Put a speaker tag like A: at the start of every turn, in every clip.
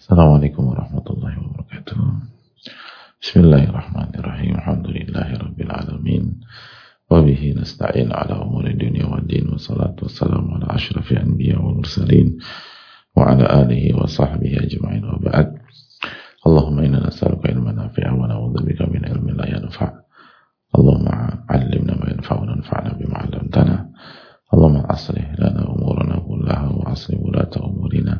A: Assalamualaikum warahmatullahi wabarakatuh. Bismillahirrahmanirrahim. Alhamdulillahirabbil alamin. Wa bihi nasta'in ala umuri dunya waddin. Wassalatu wassalamu ala asyrafil anbiya wal mursalin wa ala alihi wa sahbihi ajma'in wa ba'd. Allahumma inna nas'aluka ilman nafi'an wa na'udzubika min ilmin la yanfa'. Allahumma 'allimna ma yanfa'una wanfa'na bima 'allamtana. Allahumma aslih lana umurana kullaha wa aslih wulata umurina.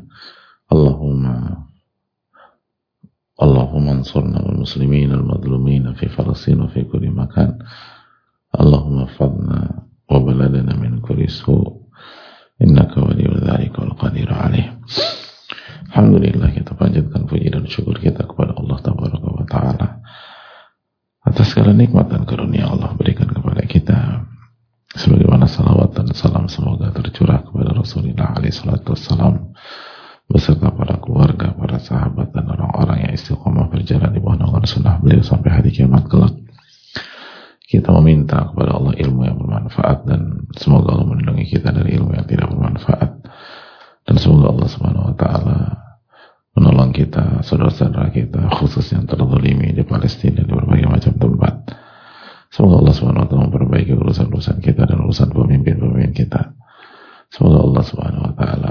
A: Allahumma ansurna wal muslimin al madlumin fi Falastin wa fi kulli makan. Allahumma fadna wa baladana min kulli su' innaka waliyyu dzalika wal qadiru alaih. Alhamdulillah, kita panjatkan puji dan syukur kita kepada Allah Tabaraka wa Ta'ala atas segala nikmat dan karunia Allah berikan kepada kita, sebagaimana salawat dan salam semoga tercurah kepada Rasulullah alaihi salatu wassalam beserta para keluarga, para sahabat dan orang-orang yang istiqomah berjalan di bawah naungan sunnah beliau sampai hari kiamat kelak. Kita meminta kepada Allah ilmu yang bermanfaat, dan semoga Allah melindungi kita dari ilmu yang tidak bermanfaat, dan semoga Allah Subhanahu wa Ta'ala menolong kita, saudara-saudara kita khusus yang terzalimi di Palestina di berbagai macam tempat. Semoga Allah Subhanahu wa Ta'ala memperbaiki urusan-urusan kita dan urusan pemimpin-pemimpin kita. Semoga Allah Subhanahu wa Ta'ala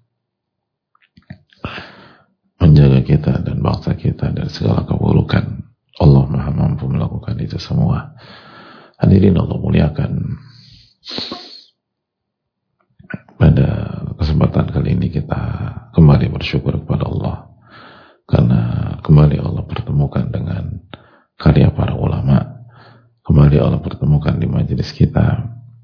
A: menjaga kita dan bangsa kita dari segala keburukan. Allah Maha mampu melakukan itu semua. Hadirin Allah muliakan, pada kesempatan kali ini kita kembali bersyukur kepada Allah karena kembali Allah pertemukan dengan karya para ulama, kembali Allah pertemukan di majelis kita.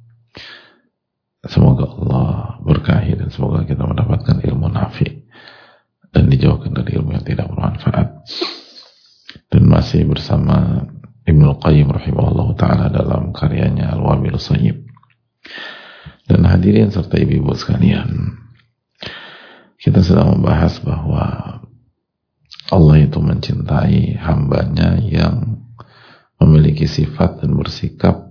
A: Semoga Allah berkahi dan semoga kita mendapatkan ilmu nafi dan dijauhkan dari ilmu yang tidak bermanfaat. Dan masih bersama Ibnu Qayyim rahimahullah ta'ala dalam karyanya Al-Wabilus Sayyib. Dan hadirin serta ibu-ibu sekalian, kita sedang membahas bahwa Allah itu mencintai hambanya yang memiliki sifat dan bersikap,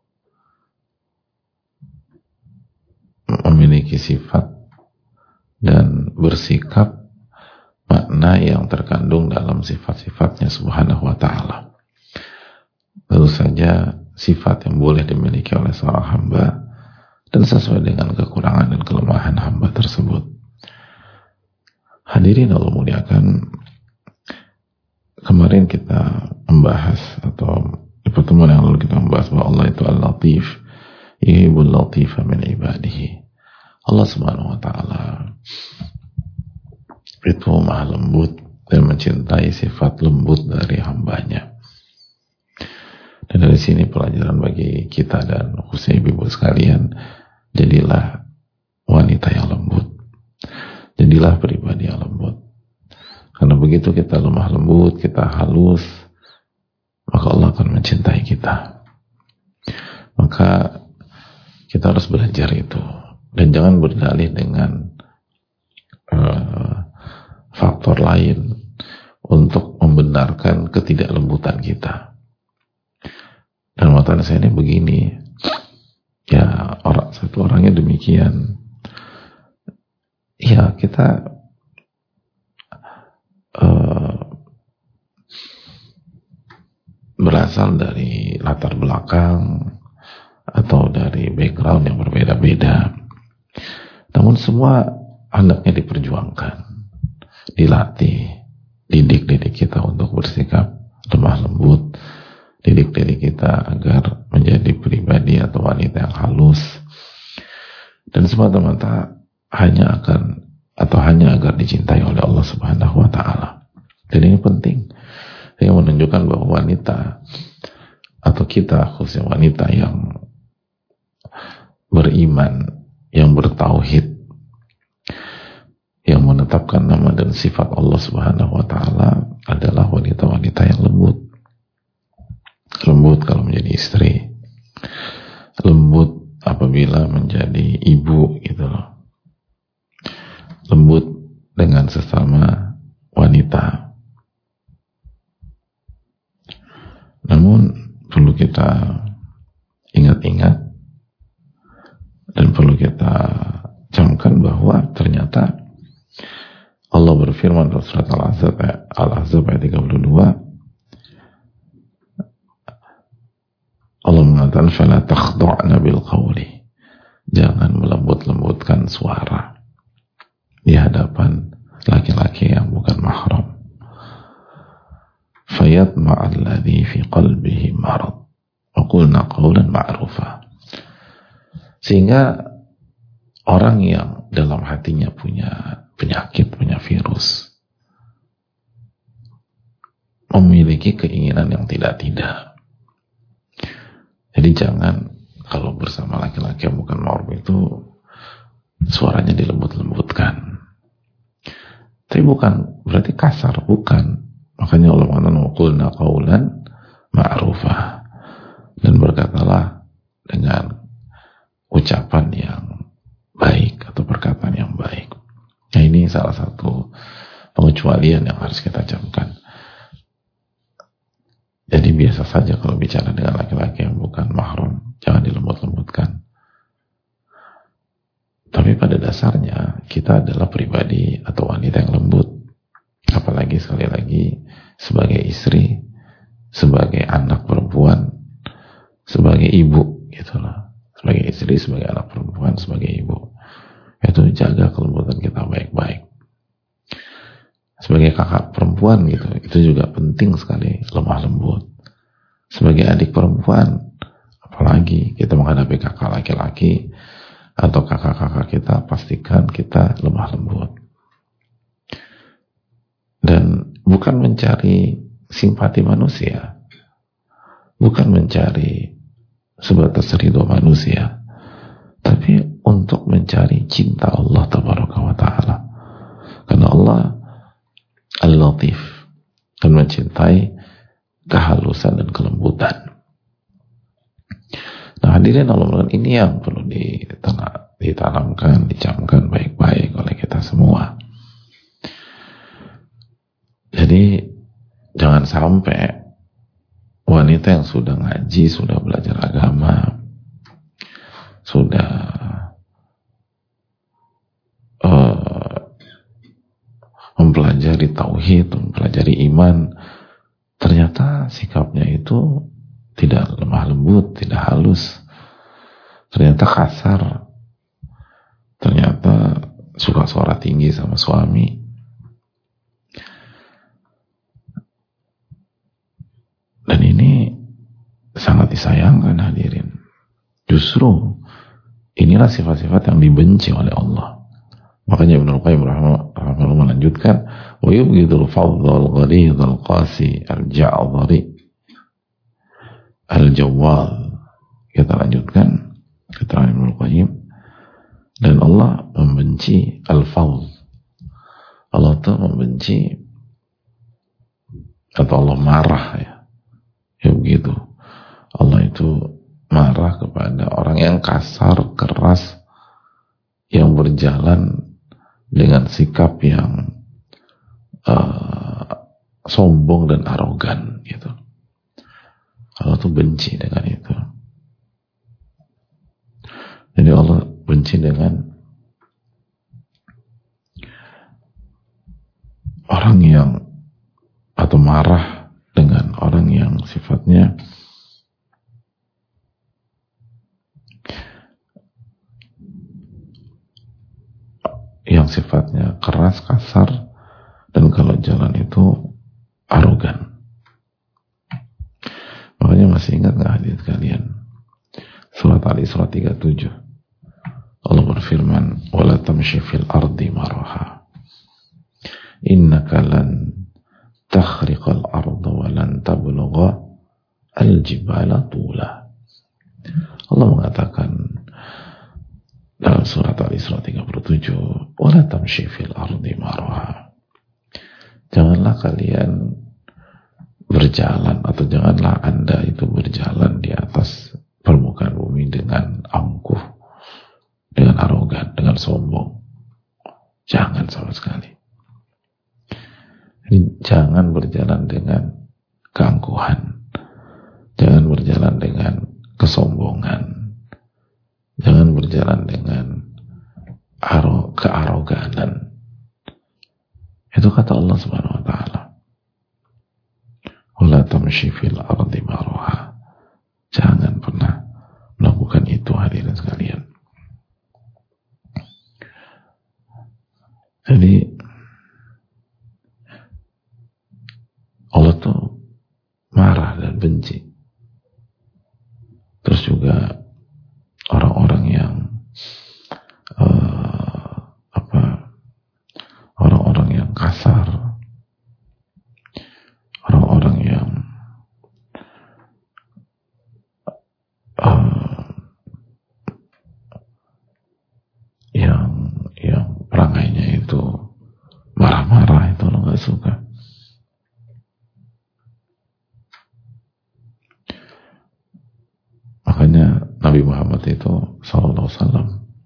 A: makna yang terkandung dalam sifat-sifatnya subhanahu wa ta'ala. Tentu saja sifat yang boleh dimiliki oleh seorang hamba dan sesuai dengan kekurangan dan kelemahan hamba tersebut. Hadirin Allah muliakan, kemarin kita membahas, atau di pertemuan yang lalu kita membahas bahwa Allah itu Al-Latif, yuhibbul latifa min ibadihi. Allah subhanahu wa ta'ala itu maha lembut dan mencintai sifat lembut dari hambanya. Dan dari sini pelajaran bagi kita dan khususnya ibu-ibu sekalian, jadilah wanita yang lembut, jadilah pribadi yang lembut. Karena begitu kita lemah lembut, kita halus, maka Allah akan mencintai kita. Maka kita harus belajar itu, dan jangan berdalih dengan faktor lain untuk membenarkan ketidaklembutan kita. Dan mata saya ini begini, ya satu orangnya demikian. Ya kita berasal dari latar belakang atau dari background yang berbeda-beda. Namun semua hendaknya diperjuangkan, dilatih, didik kita untuk bersikap lemah lembut, didik kita agar menjadi pribadi atau wanita yang halus, dan semata-mata hanya agar dicintai oleh Allah Subhanahu wa Ta'ala. Dan ini penting, yang menunjukkan bahwa wanita atau kita khususnya wanita yang beriman, yang bertauhid, yang menetapkan nama dan sifat Allah Subhanahu wa Ta'ala adalah wanita-wanita yang lembut. Lembut kalau menjadi istri, lembut apabila menjadi ibu gitu loh, lembut dengan sesama wanita. Namun perlu kita ingat-ingat dan perlu kita camkan bahwa ternyata Allah berfirman berfirman dalam surat Al-Ahzab ayat 32, Allah mengatakan fala takhda'na bil qawli, jangan melembut-lembutkan suara di hadapan laki-laki yang bukan mahram. Fayatma'a alladhi fi qalbihi marad wa qulna qawlan ma'rufa, sehingga orang yang dalam hatinya punya penyakit, punya virus, memiliki keinginan yang tidak-tidak. Jadi jangan kalau bersama laki-laki yang bukan mahram itu suaranya dilembut-lembutkan. Tapi bukan berarti kasar, bukan. Makanya Allah mengatakan qulna qawlan ma'rufa, dan berkatalah dengan ucapan yang baik atau perkataan yang baik. Nah, ini salah satu pengecualian yang harus kita camkan. Jadi biasa saja kalau bicara dengan laki-laki yang bukan mahram, jangan dilembut-lembutkan. Tapi pada dasarnya kita adalah pribadi atau wanita yang lembut. Apalagi sekali lagi sebagai istri, sebagai anak perempuan, sebagai ibu, gitulah. Sebagai istri, sebagai anak perempuan, sebagai ibu. Itu jaga kelembutan kita baik-baik. Sebagai kakak perempuan gitu, itu juga penting sekali lemah lembut. Sebagai adik perempuan, apalagi kita menghadapi kakak laki-laki atau kakak-kakak kita, pastikan kita lemah lembut. Dan bukan mencari simpati manusia, bukan mencari sebatas ridho manusia, tapi untuk mencari cinta Allah tabaraka wa ta'ala. Karena Allah Al-Latif, dan mencintai kehalusan dan kelembutan. Nah, hadirin Allah, ini yang perlu ditanamkan, dicamkan baik-baik oleh kita semua. Jadi jangan sampai wanita yang sudah ngaji, sudah belajar agama, sudah mempelajari tauhid, mempelajari iman, ternyata sikapnya itu tidak lemah lembut, tidak halus, ternyata kasar, ternyata suka suara tinggi sama suami. Dan ini sangat disayangkan, hadirin. Justru inilah sifat-sifat yang dibenci oleh Allah. Makanya Ibnu Qayyim rahimahullah melanjutkan, wa yubghidul fadhal ghalidhal qasi al-ja'dhari al-jawwal. Kita lanjutkan keterangan Ibnu Qayyim, dan Allah membenci al-fadh. Allah itu membenci, atau Allah marah, ya begitu. Allah itu marah kepada orang yang kasar, keras, yang berjalan dengan sikap yang sombong dan arogan gitu. Allah tuh benci dengan itu. Jadi Allah benci dengan orang yang, atau marah dengan orang yang sifatnya keras, kasar, dan kalau jalan itu arogan. Makanya masih ingat gak hadirin kalian, surat Al-Isra 37, Allah berfirman, wala tamshi fil ardi maraha innaka lan takhriqal arda wa lan tablugha al-jibala tula. Allah mengatakan dalam surat Al-Isra 37, wala tamshi fil ardi maraha, janganlah kalian berjalan, atau janganlah Anda itu berjalan di atas permukaan bumi dengan angkuh, dengan arogan, dengan sombong. Jangan sama sekali. Jadi, jangan berjalan dengan keangkuhan, jangan berjalan dengan kesombongan, jangan berjalan dengan kearoganan. Itu kata Allah Subhanahu wa taala. Wala tamshi fil ardi marha. Jangan pernah melakukan itu, hadirin sekalian. Jadi Allah tuh marah dan benci. Terus juga orang-orang yang orang-orang yang kasar, orang-orang yang perangainya itu marah-marah, itu Allah nggak suka. Makanya Nabi Muhammad itu sallallahu alaihi wasallam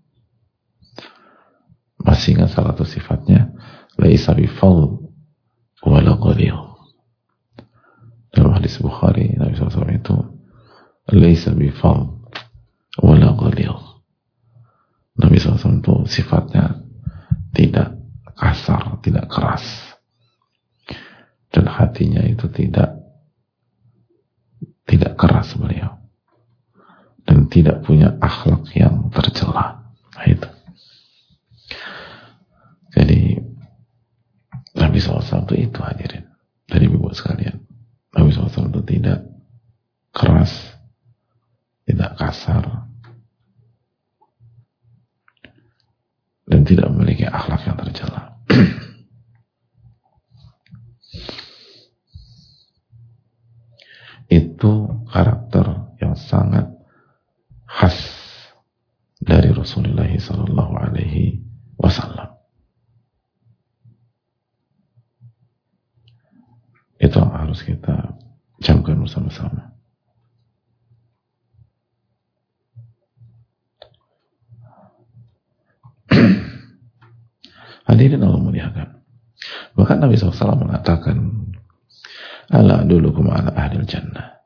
A: masih ingat salah satu sifatnya, laisa bifadl wala ghalidh. Dalam hadis Bukhari, Nabi SAW itu laisa bifadl wala ghalidh. Nabi SAW itu sifatnya tidak kasar, tidak keras, dan hatinya itu tidak keras beliau, dan tidak punya akhlak yang tercela. Itu. Jadi Nabi SAW itu hadirin dari ibu sekalian. Nabi SAW itu tidak keras, tidak kasar, dan tidak memiliki akhlak yang tercela. Itu karakter yang sangat khas dari Rasulullah Sallallahu Alaihi Wasallam. Itu yang harus kita camkan bersama-sama. Hadirin Allah muliakan. Bahkan Nabi SAW mengatakan, ala adulukum ala ahlil jannah.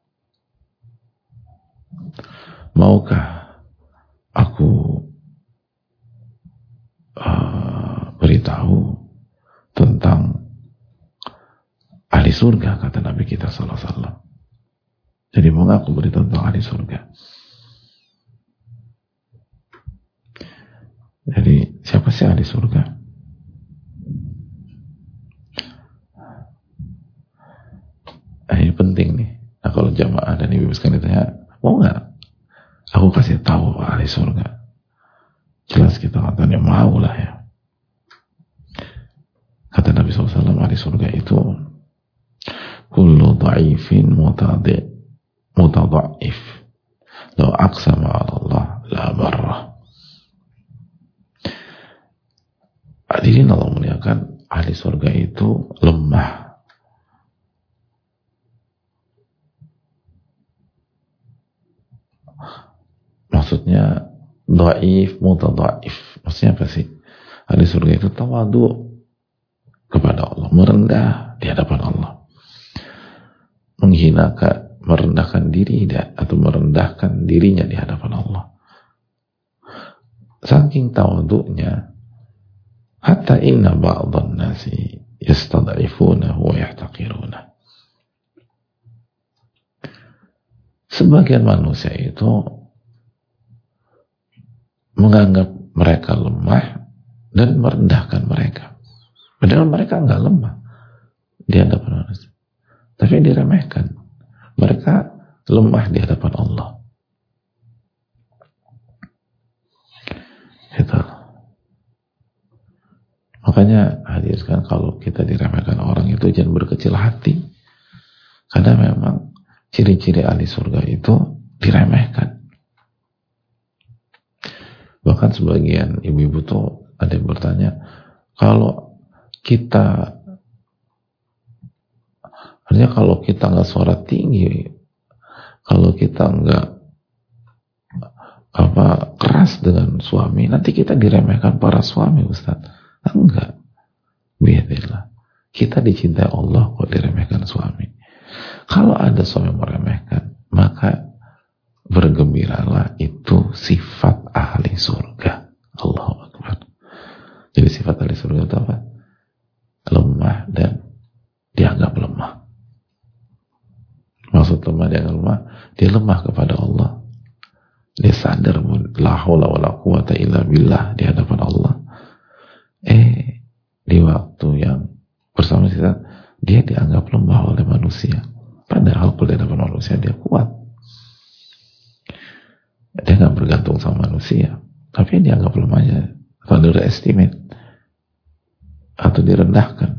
A: Maukah aku beritahu tentang ahli surga, kata Nabi kita sallallahu alaihi wasallam. Jadi mau aku beritahu tentang ahli surga. Jadi siapa sih ahli surga? Ini penting nih. Nah, kalau jamaah dan ibu sekalian ditanya, mau nggak aku kasih tahu ahli surga? Jelas kita katanya mau lah ya. Kata Nabi SAW, ahli surga itu kullu dha'ifin mutadha'if law aqsama 'ala Allah la barra. Hadirin Allah muliakan, ahli surga itu lemah, maksudnya dhaif, mutadha'if. Maksudnya apa sih? Ahli surga itu tawadu kepada Allah, merendah di hadapan Allah, menghinakan, merendahkan diri atau merendahkan dirinya di hadapan Allah. Saking tawadunya, hatta inna ba'dhan nasi yastad'ifunahu wa yahtaqiruna. Sebagian manusia itu menganggap mereka lemah dan merendahkan mereka. Padahal mereka enggak lemah di hadapan manusia, tapi diremehkan. Mereka lemah di hadapan Allah. Itu. Makanya hadirkan, kalau kita diremehkan orang itu jangan berkecil hati, karena memang ciri-ciri ahli surga itu diremehkan. Bahkan sebagian ibu-ibu tuh ada yang bertanya, kalau kita nggak suara tinggi, kalau kita nggak keras dengan suami, nanti kita diremehkan para suami, Ustaz. Enggak, biarlah. Kita dicintai Allah kok diremehkan suami. Kalau ada suami meremehkan, maka bergembiralah, itu sifat ahli surga. Allahu Akbar. Jadi sifat ahli surga itu apa? Lemah dan dia lemah kepada Allah. Dia sadar la haula wala quwata illa billah di hadapan Allah. Di waktu yang bersama kita, dia dianggap lemah oleh manusia. Padahal di hadapan manusia dia kuat. Dia nggak bergantung sama manusia, tapi dia dianggap lemahnya atau underestimate atau direndahkan.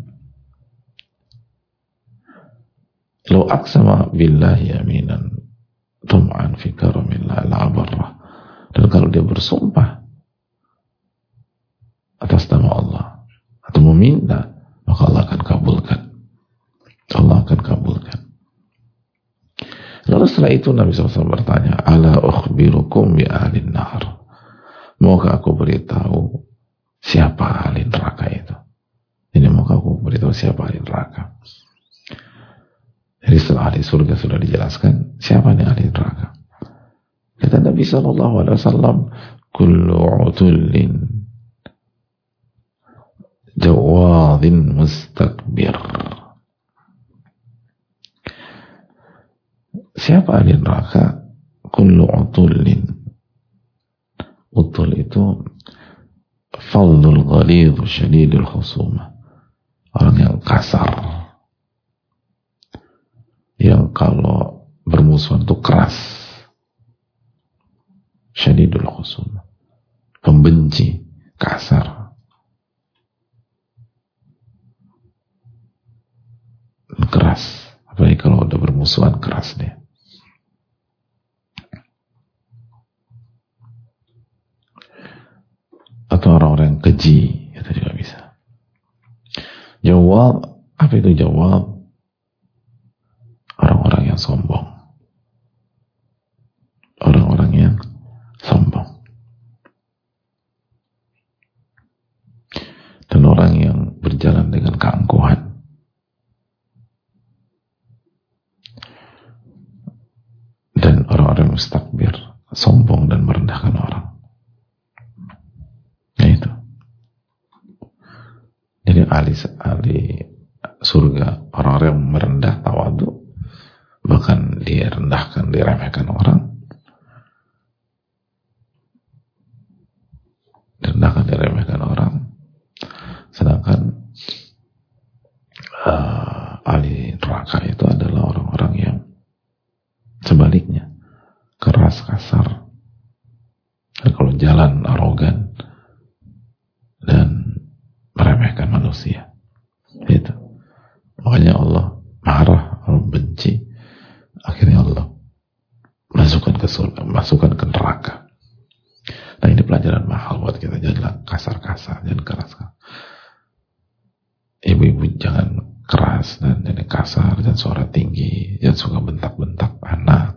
A: Law aqsama billahi yaminan tum'an fi karamillah la'abarrah. Dan kalau dia bersumpah atas nama Allah atau meminta, maka Allah akan kabulkan. Allah akan kabulkan. Lalu setelah itu Nabi SAW bertanya, ala ukhbirukum bi ahlin nar. Maukah aku beritahu siapa ahli neraka itu? Ini maukah aku beritahu siapa ahli neraka? Jadi setelah ahli surga sudah dijelaskan, siapa nih ahli neraka? Kata Nabi SAW, kullu utullin jawadhin mustakbir. Siapa ahli neraka? Kullu utullin. Utul itu fadlul ghalidh syadidul khusumah. Orang yang kasar, yang kalau bermusuhan itu keras, syadidul khusumah, pembenci, kasar, keras. Apalagi kalau udah bermusuhan, keras dia. Atau orang-orang yang keji, itu juga bisa. Jawab, apa itu jawab? Orang-orang yang sombong. Orang-orang yang sombong. Dan orang yang berjalan dengan keangkuhan. Dan orang-orang mustakbir, sombong dan merendahkan orang. Nah itu. Jadi ahli surga, orang-orang yang merendah tawadu, bahkan direndahkan, diremehkan orang, direndahkan, diremehkan orang. Sedangkan ahli neraka itu adalah orang-orang yang sebaliknya, keras, kasar, dan kalau jalan arogan dan meremehkan manusia. Itu. Makanya Allah marah, Allah benci. Akhirnya Allah masukkan ke surga, masukkan ke neraka. Nah ini pelajaran mahal buat kita. Jangan kasar-kasar, jangan keras. Ibu-ibu jangan keras dan jangan kasar, jangan suara tinggi, jangan suka bentak-bentak anak,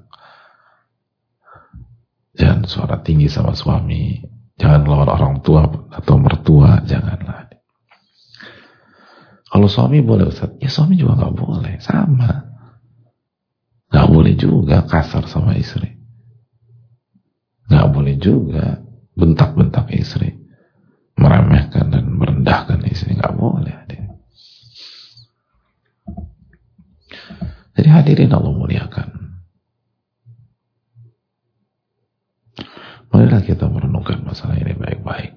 A: jangan suara tinggi sama suami, jangan lawan orang tua atau mertua, janganlah. Kalau suami boleh Ustaz, ya suami juga gak boleh, sama. Gak boleh juga kasar sama istri. Gak boleh juga bentak-bentak istri, meremehkan dan merendahkan istri, gak boleh. Jadi hadirin Allah muliakan. Marilah kita merenungkan masalah ini baik-baik.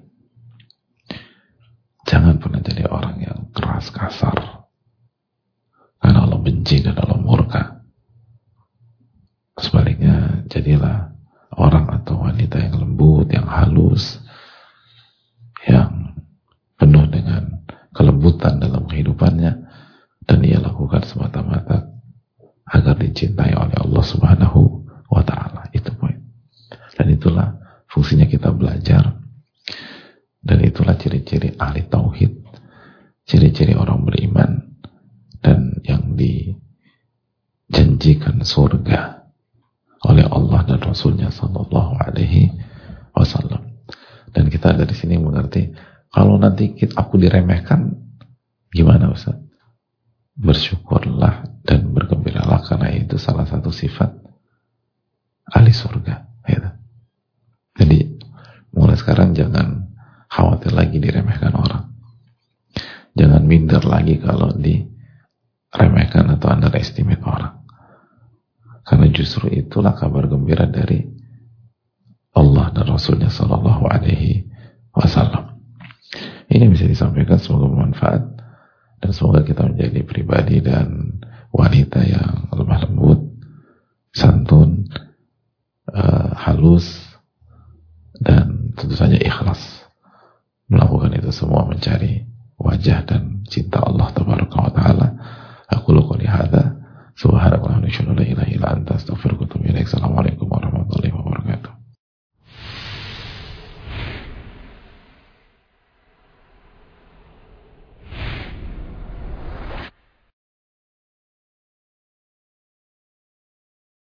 A: Jangan pernah jadi orang yang keras, kasar. Karena Allah benci dan Allah murka. Sebaliknya, jadilah orang atau wanita yang lembut, yang halus, yang penuh dengan kelembutan dalam kehidupannya, dan ia lakukan semata-mata agar dicintai oleh Allah Subhanahu wa Ta'ala. Itu poin. Dan itulah fungsinya kita belajar, dan itulah ciri-ciri ahli tauhid, ciri-ciri orang beriman, dan yang dijanjikan surga oleh Allah dan Rasulnya Sallallahu Alaihi Wasallam. Dan kita dari sini mengerti, kalau nanti aku diremehkan, gimana Ustaz? Bersyukurlah dan bergembiralah, karena itu salah satu sifat ahli surga. Gitu. Jadi mulai sekarang jangan khawatir lagi diremehkan orang. Jangan minder lagi kalau diremehkan atau underestimate orang. Karena justru itulah kabar gembira dari Allah dan Rasulnya Sallallahu Alaihi Wasallam. Ini bisa disampaikan, semoga bermanfaat dan semoga kita menjadi pribadi dan wanita yang lemah lembut, santun, halus, dan tentu saja ikhlas melakukan itu semua mencari wajah dan cinta Allah Tabaraka wa Ta'ala. Aku qouli hadza subhanakallahumma wa bihamdika, la ilaha illa anta, astaghfiruka